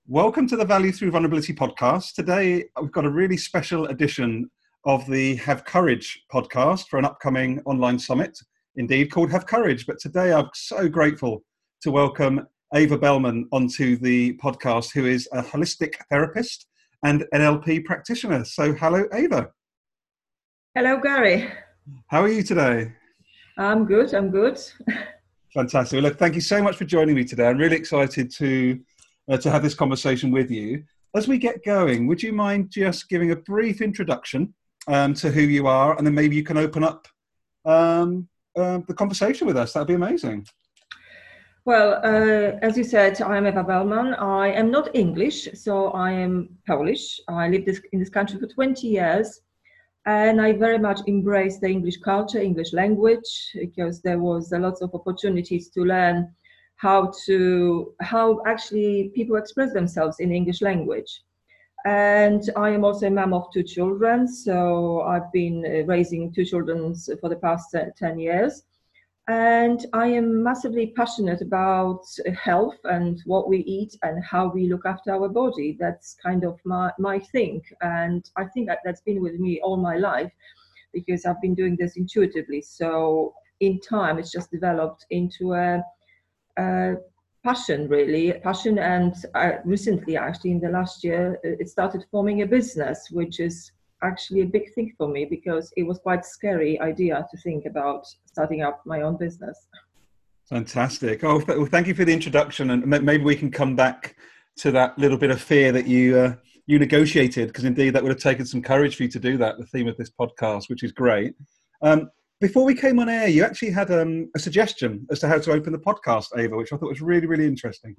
Welcome to the Value Through Vulnerability podcast. Today, we've got a really special edition of the Have Courage podcast for an upcoming online summit, indeed called Have Courage. But today, I'm so grateful to welcome Ava Bellman onto the podcast, who is a holistic therapist and NLP practitioner. So hello, Ava. Hello, Gary. How are you today? I'm good. Fantastic. Well, look, thank you so much for joining me today. I'm really excited to have this conversation with you. As we get going, would you mind just giving a brief introduction to who you are, and then maybe you can open up the conversation with us? That'd be amazing. Well, as you said, I'm Eva Bellman. I am not English, so I am Polish. I lived in this country for 20 years, and I very much embrace the English culture, English language, because there was a lot of opportunities to learn how actually people express themselves in English language. And I am also a mom of two children, so I've been raising two children for the past 10 years. And I am massively passionate about health and what we eat and how we look after our body. That's kind of my thing. And I think that's been with me all my life because I've been doing this intuitively. So in time, it's just developed into a passion, and recently, actually in the last year, it started forming a business, which is actually a big thing for me because it was quite scary idea to think about starting up my own business. Fantastic. Oh, well, thank you for the introduction, and maybe we can come back to that little bit of fear that you negotiated, because indeed that would have taken some courage for you to do that, the theme of this podcast, which is great. Before we came on air, you actually had a suggestion as to how to open the podcast, Ava, which I thought was really, really interesting.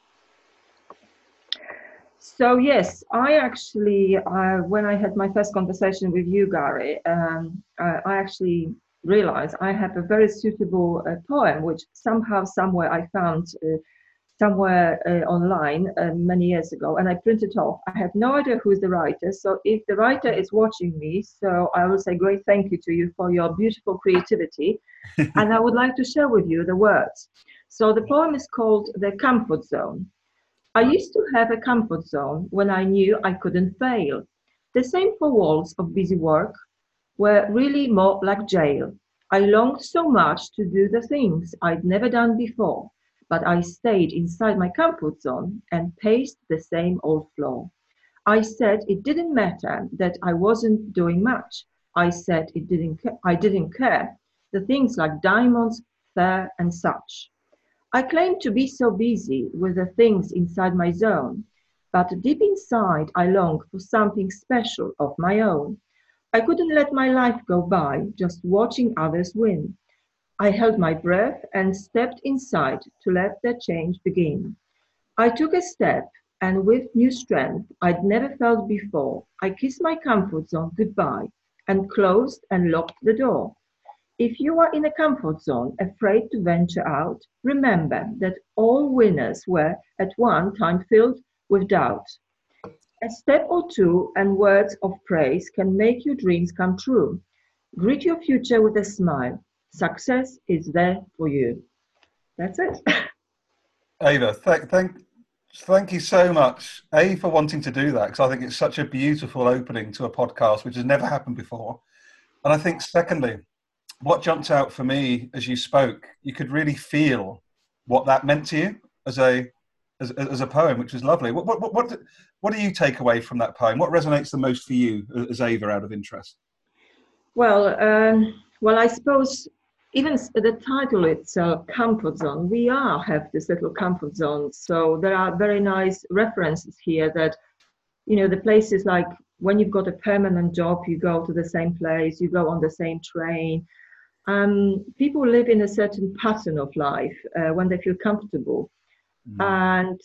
So yes, I actually, when I had my first conversation with you, Gary, I actually realized I have a very suitable poem, which somehow, somewhere I found somewhere online many years ago, and I printed off. I have no idea who's the writer, so if the writer is watching me, so I will say great thank you to you for your beautiful creativity, and I would like to share with you the words. So the poem is called The Comfort Zone. I used to have a comfort zone when I knew I couldn't fail. The same four walls of busy work were really more like jail. I longed so much to do the things I'd never done before, but I stayed inside my comfort zone and paced the same old floor. I said it didn't matter that I wasn't doing much. I said I didn't care. The things like diamonds, fur, and such. I claimed to be so busy with the things inside my zone, but deep inside I longed for something special of my own. I couldn't let my life go by just watching others win. I held my breath and stepped inside to let the change begin. I took a step, and with new strength I'd never felt before, I kissed my comfort zone goodbye and closed and locked the door. If you are in a comfort zone, afraid to venture out, remember that all winners were at one time filled with doubt. A step or two and words of praise can make your dreams come true. Greet your future with a smile. Success is there for you. That's it. Ava, thank you so much, A, for wanting to do that, because I think it's such a beautiful opening to a podcast, which has never happened before. And I think, secondly, what jumped out for me as you spoke, you could really feel what that meant to you as a poem, which was lovely. What do you take away from that poem? What resonates the most for you as Ava, out of interest? Well, I suppose even the title itself, comfort zone, we all have this little comfort zone. So there are very nice references here that, the places like when you've got a permanent job, you go to the same place, you go on the same train. People live in a certain pattern of life when they feel comfortable. And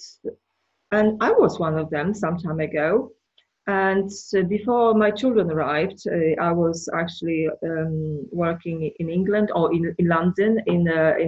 I was one of them some time ago. And before my children arrived, I was actually working in England or in London in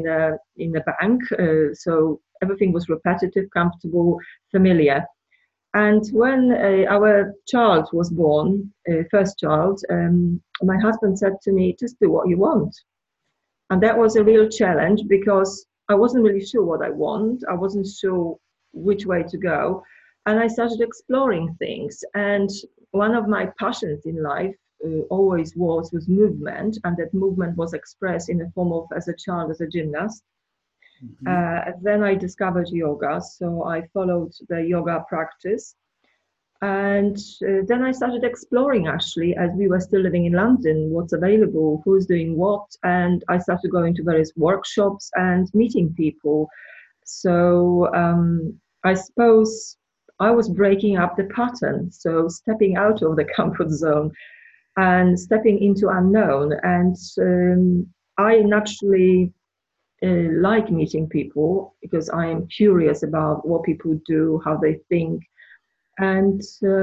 a bank. So everything was repetitive, comfortable, familiar. And when our child was born, first child, my husband said to me, just do what you want. And that was a real challenge because I wasn't really sure what I want. I wasn't sure which way to go. and I started exploring things. And one of my passions in life always was movement, and that movement was expressed in the form of, as a child, as a gymnast. Mm-hmm. Then I discovered yoga, so I followed the yoga practice. And then I started exploring, actually, as we were still living in London, what's available, who's doing what. And I started going to various workshops and meeting people. So I suppose I was breaking up the pattern. So stepping out of the comfort zone and stepping into unknown. And I naturally like meeting people because I am curious about what people do, how they think. And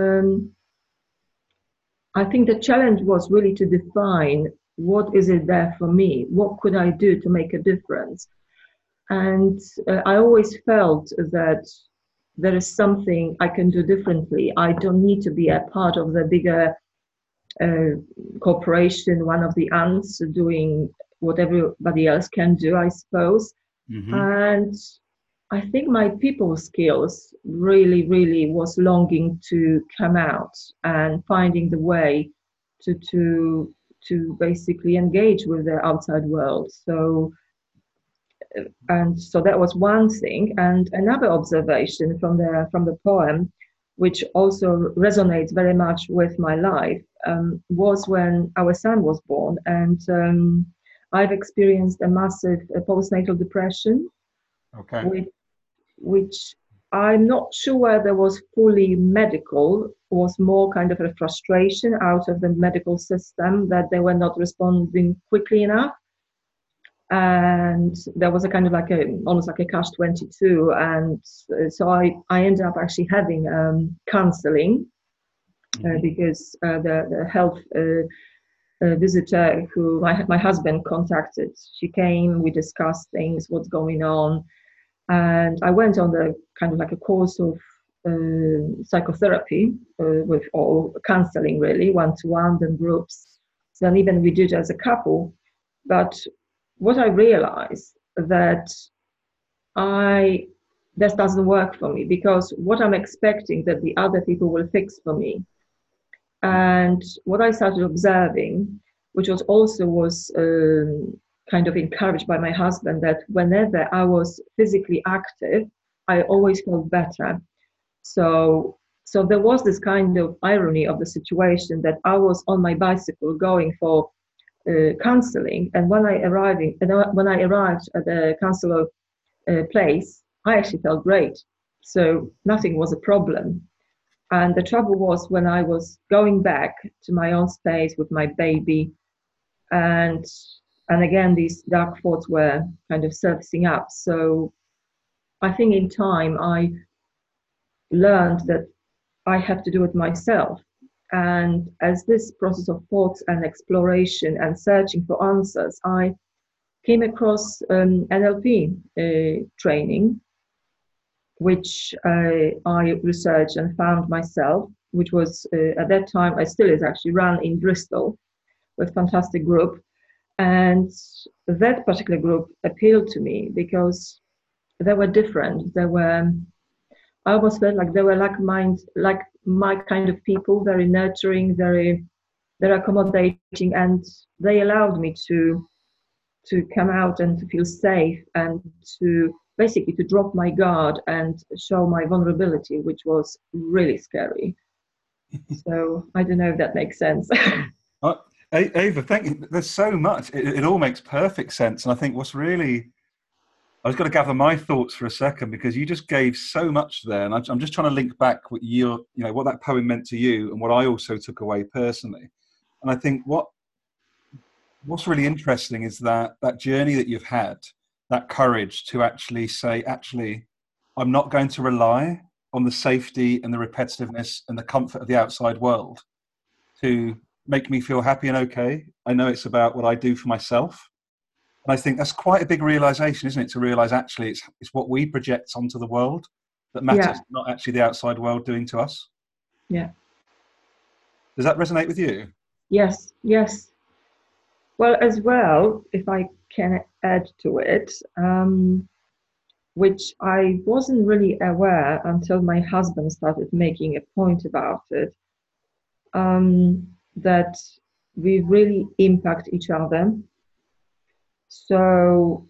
I think the challenge was really to define what is it there for me? What could I do to make a difference? And I always felt that there is something I can do differently. I don't need to be a part of the bigger uh, corporation, one of the ants doing what everybody else can do, I suppose. Mm-hmm. And I think my people skills really, really was longing to come out and finding the way to basically engage with the outside world. So that was one thing. And another observation from the poem, which also resonates very much with my life, was when our son was born, and I've experienced a massive postnatal depression, Okay. which which I'm not sure whether was fully medical, was more kind of a frustration out of the medical system that they were not responding quickly enough. And there was a kind of like almost like a catch 22. And so I ended up actually having counseling because the health visitor who my husband contacted, she came, we discussed things, what's going on. And I went on the kind of like a course of psychotherapy with all counseling, really, one-to-one, then groups. Then even we did as a couple. But what I realized that this doesn't work for me, because what I'm expecting that the other people will fix for me. And what I started observing, which was kind of encouraged by my husband, that whenever I was physically active, I always felt better. So there was this kind of irony of the situation that I was on my bicycle going for counseling, and when I arrived at the counselor place, I actually felt great. So nothing was a problem. And the trouble was when I was going back to my own space with my baby, and again these dark thoughts were kind of surfacing up. So I think in time I learned that I have to do it myself. And as this process of thoughts and exploration and searching for answers, I came across NLP training, which I researched and found myself, which was at that time, I still is actually run in Bristol with a fantastic group. And that particular group appealed to me because they were different. I almost felt like they were like my kind of people, very nurturing, very accommodating, and they allowed me to come out and to feel safe and to basically to drop my guard and show my vulnerability, which was really scary. So I don't know if that makes sense. Ava, thank you. There's so much. It all makes perfect sense. And I think what's really, I was going to gather my thoughts for a second because you just gave so much there. And I'm just trying to link back what what that poem meant to you and what I also took away personally. And I think what's really interesting is that journey that you've had, that courage to actually say, I'm not going to rely on the safety and the repetitiveness and the comfort of the outside world to make me feel happy and okay. I know it's about what I do for myself. And I think that's quite a big realization, isn't it? To realize actually it's what we project onto the world that matters, Yeah. not actually the outside world doing to us. Yeah. Does that resonate with you? Yes. Yes. Well, as well, if I can add to it, which I wasn't really aware until my husband started making a point about it, that we really impact each other. So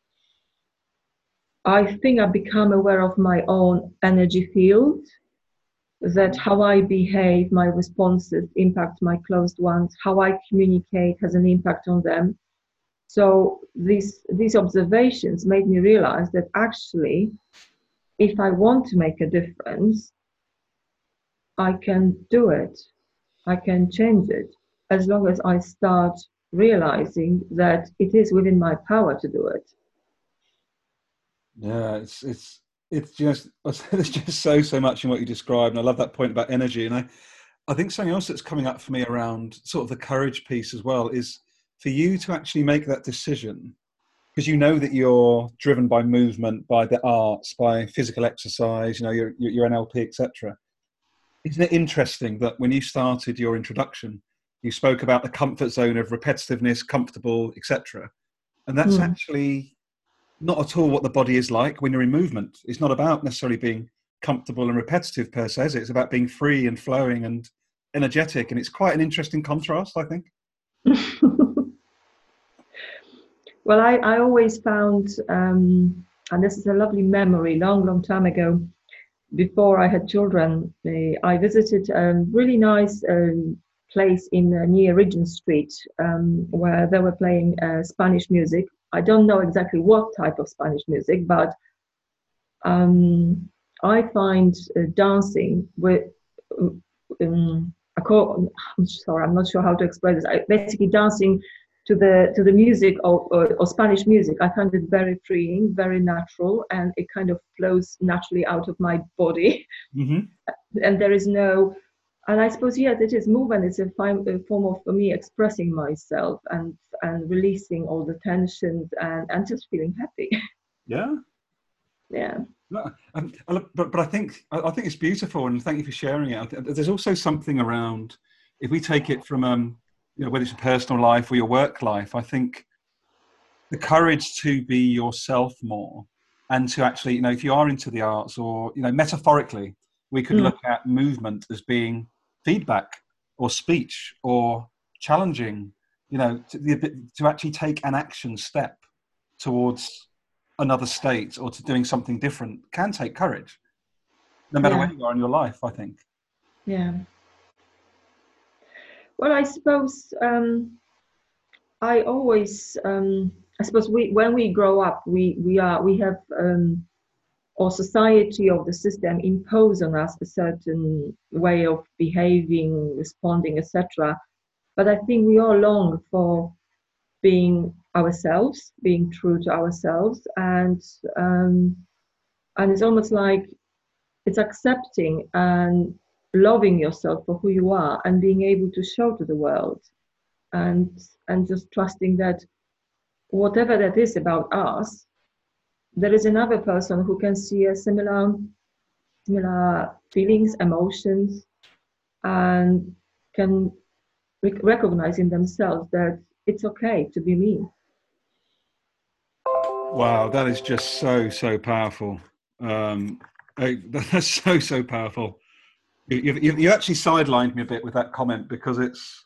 I think I've become aware of my own energy field, that how I behave, my responses impact my closed ones, how I communicate has an impact on them. So these observations made me realize that actually, if I want to make a difference, I can do it. I can change it as long as I start realizing that it is within my power to do it. Yeah, it's just there's just so much in what you described, and I love that point about energy. And I think something else that's coming up for me around sort of the courage piece as well is for you to actually make that decision, because you know that you're driven by movement, by the arts, by physical exercise, you know, your NLP, etc. Isn't it interesting that when you started your introduction, you spoke about the comfort zone of repetitiveness, comfortable, etc. And that's Mm. actually not at all what the body is like when you're in movement. It's not about necessarily being comfortable and repetitive per se, is it? It's about being free and flowing and energetic. And it's quite an interesting contrast, I think. Well, I always found, and this is a lovely memory, long time ago, before I had children, I visited a really nice place in near Regent Street, where they were playing Spanish music. I don't know exactly what type of Spanish music, but I find dancing with, I'm sorry, I'm not sure how to explain this. Basically, dancing to the music or Spanish music, I find it very freeing, very natural, and it kind of flows naturally out of my body. Mm-hmm. And there is no, and I suppose, yes, it is movement. It's a form of, for me, expressing myself and releasing all the tensions and just feeling happy. Yeah. Yeah. No, but I think it's beautiful, and thank you for sharing it. There's also something around, if we take it from you know, whether it's a personal life or your work life, I think the courage to be yourself more, and to actually, you know, if you are into the arts, or, you know, metaphorically, we could Mm. look at movement as being feedback or speech or challenging, you know, to actually take an action step towards another state or to doing something different can take courage, no matter Yeah. where you are in your life, I think. Yeah. Well, I suppose I always I suppose when we grow up, we have or society or the system impose on us a certain way of behaving, responding, etc. But I think we all long for being ourselves, being true to ourselves, and it's almost like it's accepting and loving yourself for who you are and being able to show to the world, and and just trusting that whatever that is about us, there is another person who can see a similar feelings, emotions, and can recognize in themselves that it's okay to be me. Wow, that is just so powerful. um that's so powerful. You actually sidelined me a bit with that comment, because it's,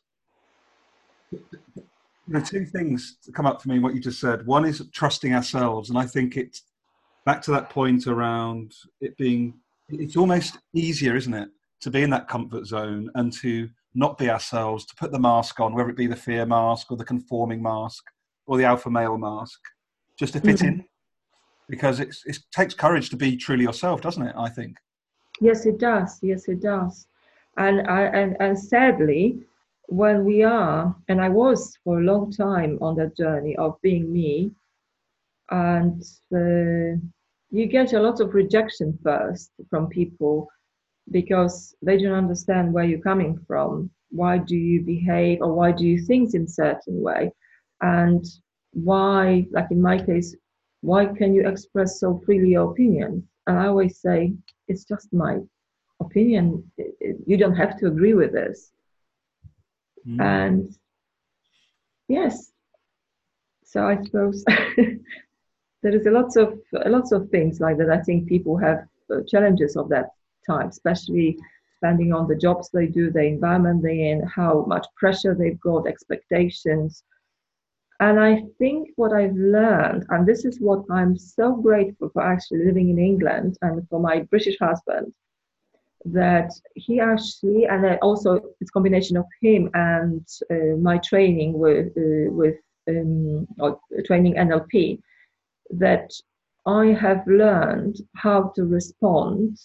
you know, two things to come up for me in what you just said. One is trusting ourselves, and I think it's back to that point around it being, it's almost easier, isn't it, to be in that comfort zone and to not be ourselves, to put the mask on, whether it be the fear mask or the conforming mask or the alpha male mask, just to fit Mm. in, because it takes courage to be truly yourself, doesn't it, I think. Yes, it does. Yes, it does. And sadly, when we are, and I was for a long time on that journey of being me, and you get a lot of rejection first from people because they don't understand where you're coming from. Why do you behave or why do you think in certain way? And why, like in my case, why can you express so freely your opinion? And I always say, it's just my opinion. You don't have to agree with this. Mm. And yes, so I suppose there is a lots of things like that. I think people have challenges of that type, especially depending on the jobs they do, the environment they're in, how much pressure they've got, expectations. And I think what I've learned, and this is what I'm so grateful for actually living in England and for my British husband, that he actually, and then also it's a combination of him and my training with or training NLP, that I have learned how to respond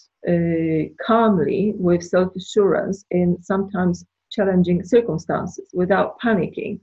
calmly with self-assurance in sometimes challenging circumstances without panicking.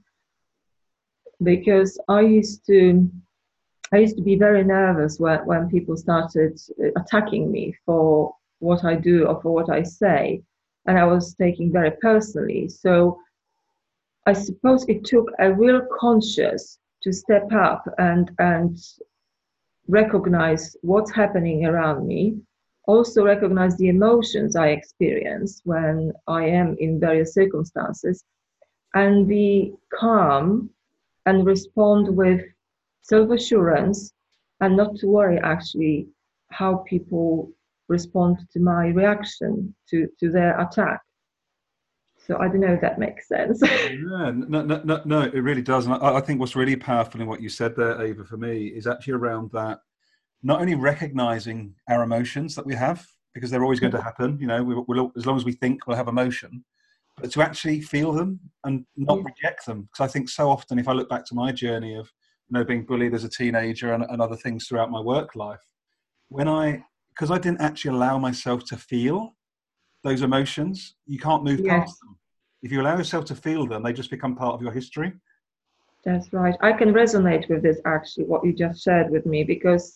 Because I used to be very nervous when people started attacking me for what I do or for what I say, and I was taking very personally. So I suppose it took a real conscious to step up and recognize what's happening around me, also recognize the emotions I experience when I am in various circumstances, and be calm and respond with self-assurance and not to worry actually how people respond to my reaction to their attack. So I don't know if that makes sense. Yeah, no, it really does. And I think what's really powerful in what you said there, Ava, for me, is actually around that, not only recognizing our emotions that we have, because they're always going to happen, you know, we'll, as long as we think we'll have emotion, but to actually feel them and not reject them. Because I think so often, if I look back to my journey of, you know, being bullied as a teenager and other things throughout my work life, because I didn't actually allow myself to feel those emotions, you can't move past Yes, them. If you allow yourself to feel them, they just become part of your history. that's right. I can resonate with this actually, what you just shared with me, because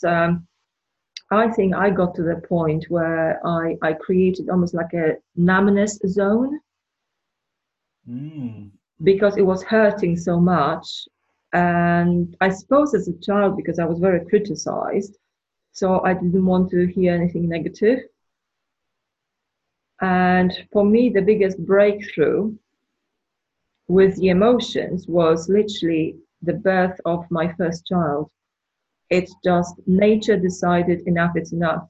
I think I got to the point where I created almost like a numbness zone Mm. because it was hurting so much. And I suppose as a child, because I was very criticized, so I didn't want to hear anything negative. And for me, the biggest breakthrough with the emotions was literally the birth of my first child. It's just nature decided enough is enough.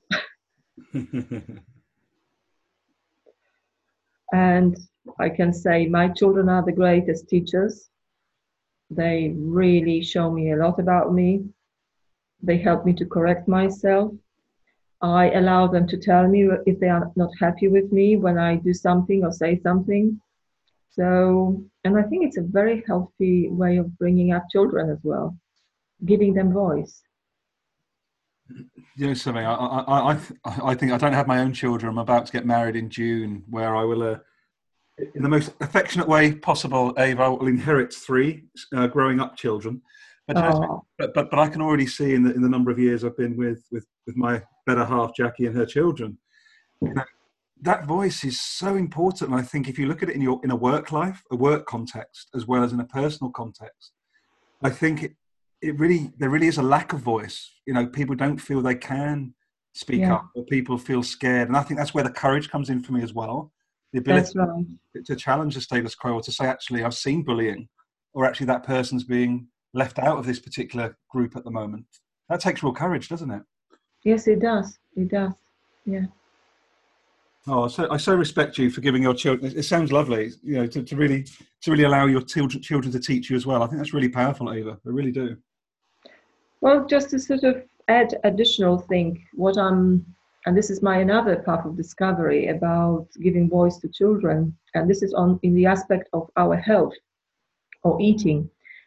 And I can say my children are the greatest teachers. They really show me a lot about me. They help me to correct myself. I allow them to tell me if they are not happy with me when I do something or say something. So, and I think it's a very healthy way of bringing up children as well, giving them voice. You know something, I think I don't have my own children. I'm about to get married in June, where I will, in the most affectionate way possible, Ava, I will inherit three growing up children. But, you know, Oh, but I can already see in the number of years I've been with my better half, Jackie, and her children, you know, that voice is so important. And I think if you look at it in a work life, a work context, as well as in a personal context, I think there really is a lack of voice. You know, people don't feel they can speak yeah, up, or people feel scared. And I think that's where the courage comes in for me as well. The ability that's right. to challenge the status quo, or to say, actually, I've seen bullying, or actually that person's being left out of this particular group at the moment. That takes real courage, doesn't it? Yes, it does. It does. Yeah. Oh, so I so respect you for giving your children. It sounds lovely, you know, to really allow your children to teach you as well. I think that's really powerful, Ava. I really do. Well, just to sort of add additional thing, and this is my another path of discovery about giving voice to children, and this is on in the aspect of our health or eating.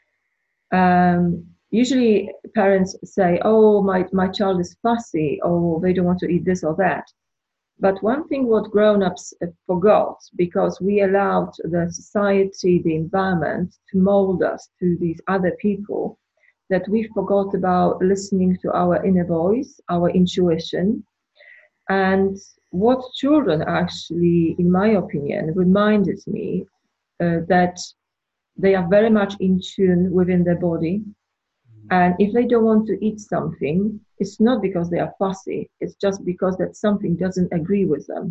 Usually parents say, oh, my child is fussy, or they don't want to eat this or that. But one thing what grown-ups forgot, because we allowed the society, the environment to mold us to these other people, that we forgot about listening to our inner voice, our intuition, and what children actually, in my opinion, reminded me that they are very much in tune within their body. And if they don't want to eat something, it's not because they are fussy, it's just because that something doesn't agree with them.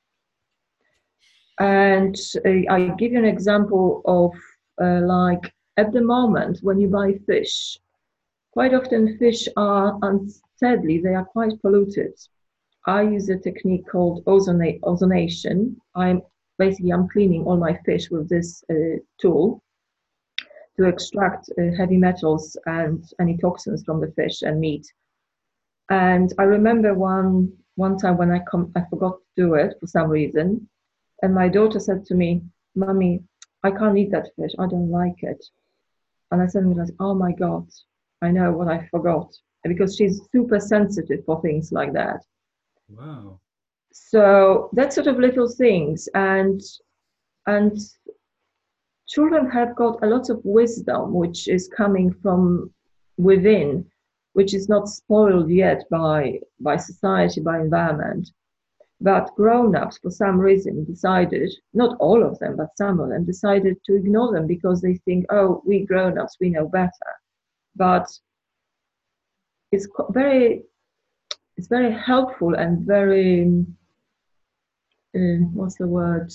And I give you an example of like at the moment when you buy fish, quite often fish are, and sadly, they are quite polluted. I use a technique called ozonation. I'm cleaning all my fish with this tool to extract heavy metals and any toxins from the fish and meat. And I remember one time when I forgot to do it for some reason, and my daughter said to me, "Mummy, I can't eat that fish. I don't like it." And I suddenly realized, oh my God, I know what I forgot. Because she's super sensitive for things like that. Wow. So that sort of little things, and children have got a lot of wisdom which is coming from within, which is not spoiled yet by society, by environment. But grown-ups, for some reason, decided, not all of them, but some of them, decided to ignore them because they think, oh, we grown-ups, we know better. But it's very helpful and very, what's the word?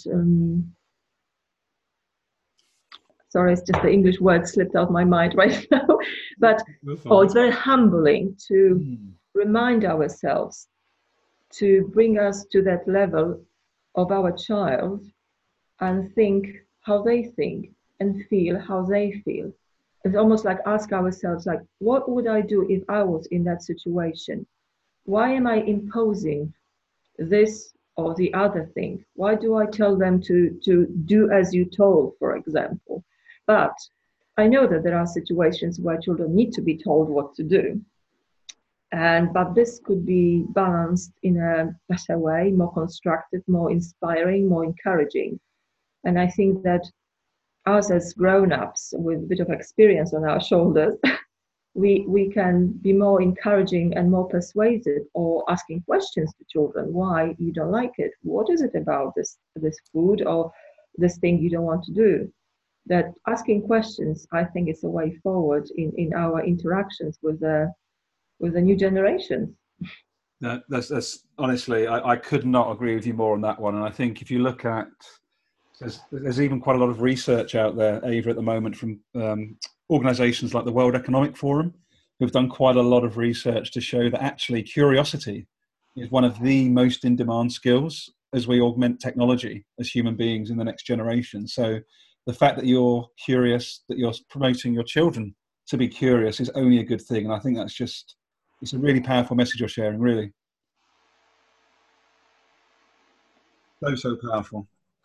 Sorry, it's just the English word slipped out my mind right now. But it's very humbling to remind ourselves, to bring us to that level of our child and think how they think and feel how they feel. It's almost like ask ourselves, like, what would I do if I was in that situation? Why am I imposing this or the other thing? Why do I tell them to do as you told, for example? But I know that there are situations where children need to be told what to do. But this could be balanced in a better way, more constructive, more inspiring, more encouraging. And I think that us as grown-ups with a bit of experience on our shoulders, we can be more encouraging and more persuasive, or asking questions to children. Why you don't like it? What is it about this food or this thing you don't want to do? That asking questions, I think, is a way forward in our interactions with the new generations. No, that's honestly, I could not agree with you more on that one. And I think if you look at, there's even quite a lot of research out there, Ava, at the moment from organisations like the World Economic Forum, who've done quite a lot of research to show that actually curiosity is one of the most in-demand skills as we augment technology as human beings in the next generation. So the fact that you're curious, that you're promoting your children to be curious, is only a good thing. And I think it's a really powerful message you're sharing, really. So powerful.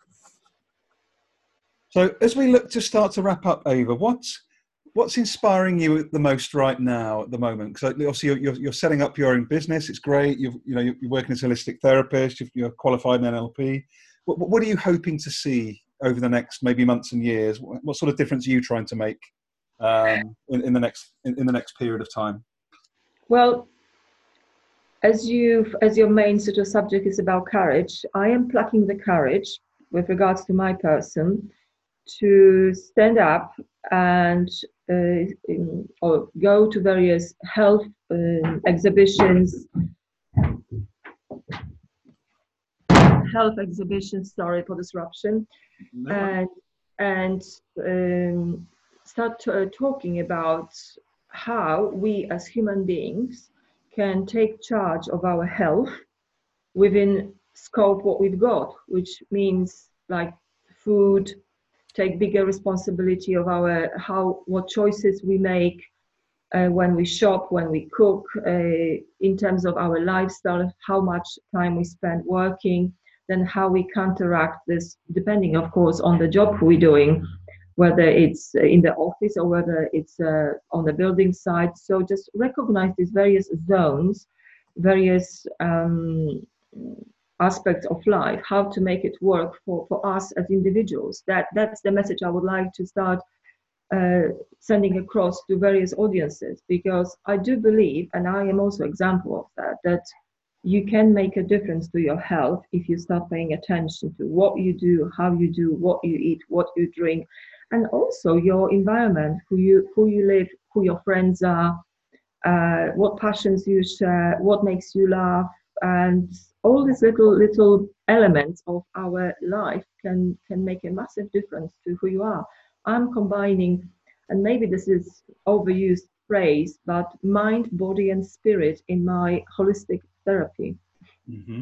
So as we look to start to wrap up, Ava, what's inspiring you the most right now at the moment? Because obviously you're setting up your own business. It's great. You're working as a holistic therapist. You're qualified in NLP. What are you hoping to see over the next maybe months and years? What sort of difference are you trying to make in the next period of time? Well, as your main sort of subject is about courage, I am plucking the courage with regards to my person to stand up and or go to various health exhibitions. Sorry for disruption. No. And start talking about how we as human beings can take charge of our health within scope what we've got, which means like food, take bigger responsibility of what choices we make when we shop, when we cook, in terms of our lifestyle, how much time we spend working, then how we counteract this, depending, of course, on the job we're doing, whether it's in the office or whether it's on the building site. So just recognize these various zones, various aspects of life, how to make it work for us as individuals. That's the message I would like to start sending across to various audiences, because I do believe, and I am also an example of that you can make a difference to your health if you start paying attention to what you do, how you do, what you eat, what you drink, and also your environment, who you live, who your friends are, what passions you share, what makes you laugh, and all these little elements of our life can make a massive difference to who you are. I'm combining, and maybe this is overused phrase, but mind, body, and spirit in my holistic therapy. Mm-hmm.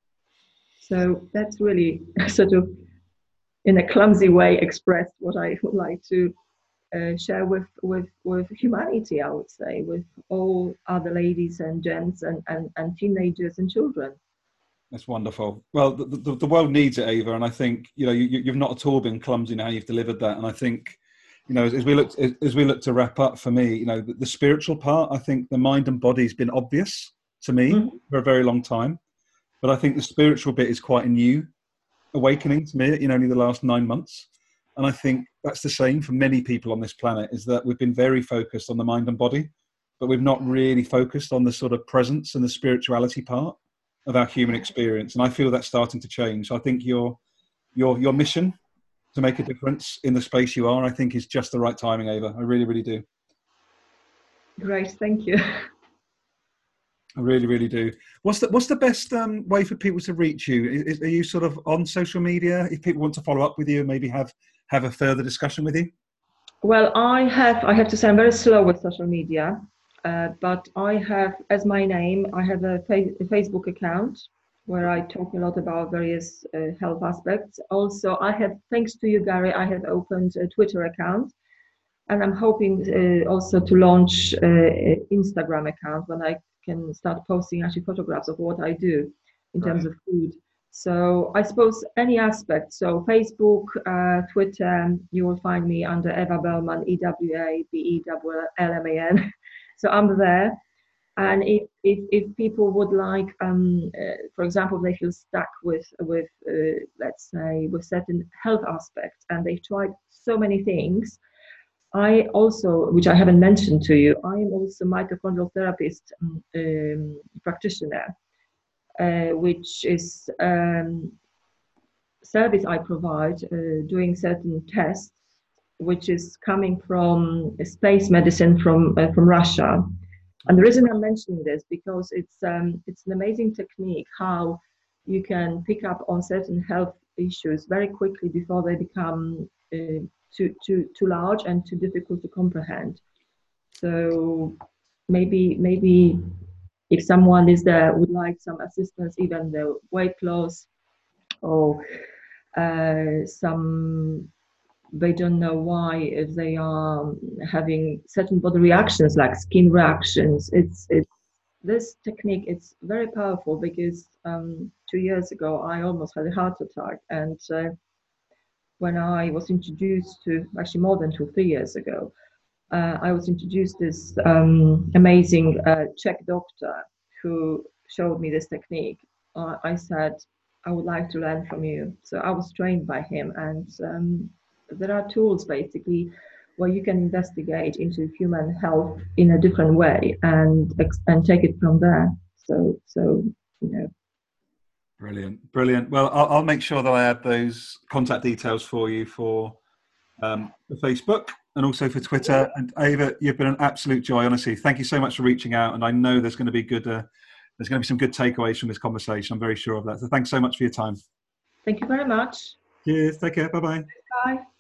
So that's really sort of, in a clumsy way, expressed what I would like to share with humanity, I would say, with all other ladies and gents and teenagers and children. That's wonderful. Well, the world needs it, Ava, and I think you've not at all been clumsy in how you've delivered that. And I think as we look to wrap up, for me, the spiritual part, I think the mind and body has been obvious to me for a very long time, but I think the spiritual bit is quite a new awakening to me in only the last 9 months. And I think that's the same for many people on this planet, is that we've been very focused on the mind and body, but we've not really focused on the sort of presence and the spirituality part of our human experience. And I feel that's starting to change. So I think your mission to make a difference in the space you are, I think, is just the right timing, Ava. I really, really do. Great, thank you. I really, really do. What's the best way for people to reach you? Are you sort of on social media? If people want to follow up with you and maybe have a further discussion with you? Well, I have to say I'm very slow with social media, but I have, as my name, I have a Facebook account where I talk a lot about various health aspects. Also, thanks to you, Gary, I have opened a Twitter account, and I'm hoping also to launch an Instagram account when I can start posting actually photographs of what I do in terms of food. So I suppose any aspect. So Facebook, Twitter, you will find me under Eva Bellman, EWABELLMAN. So I'm there. And if people would like, for example, they feel stuck with let's say, with certain health aspects, and they've tried so many things, I also, which I haven't mentioned to you, I am also mitochondrial therapist practitioner, which is service I provide doing certain tests, which is coming from space medicine from Russia. And the reason I'm mentioning this because it's an amazing technique how you can pick up on certain health issues very quickly before they become too large and too difficult to comprehend. So maybe if someone is there would like some assistance, even the weight loss or they don't know why, if they are having certain body reactions like skin reactions. It's this technique, it's very powerful because 2 years ago I almost had a heart attack, and when I was introduced to, actually more than 3 years ago, I was introduced to this amazing Czech doctor who showed me this technique. I said, I would like to learn from you. So I was trained by him, and there are tools basically where you can investigate into human health in a different way and take it from there. So Brilliant. Well, I'll make sure that I add those contact details for you for the Facebook and also for Twitter. And Ava, you've been an absolute joy, honestly. Thank you so much for reaching out. And I know there's going to be some good takeaways from this conversation. I'm very sure of that. So thanks so much for your time. Thank you very much. Cheers. Take care. Bye-bye. Bye.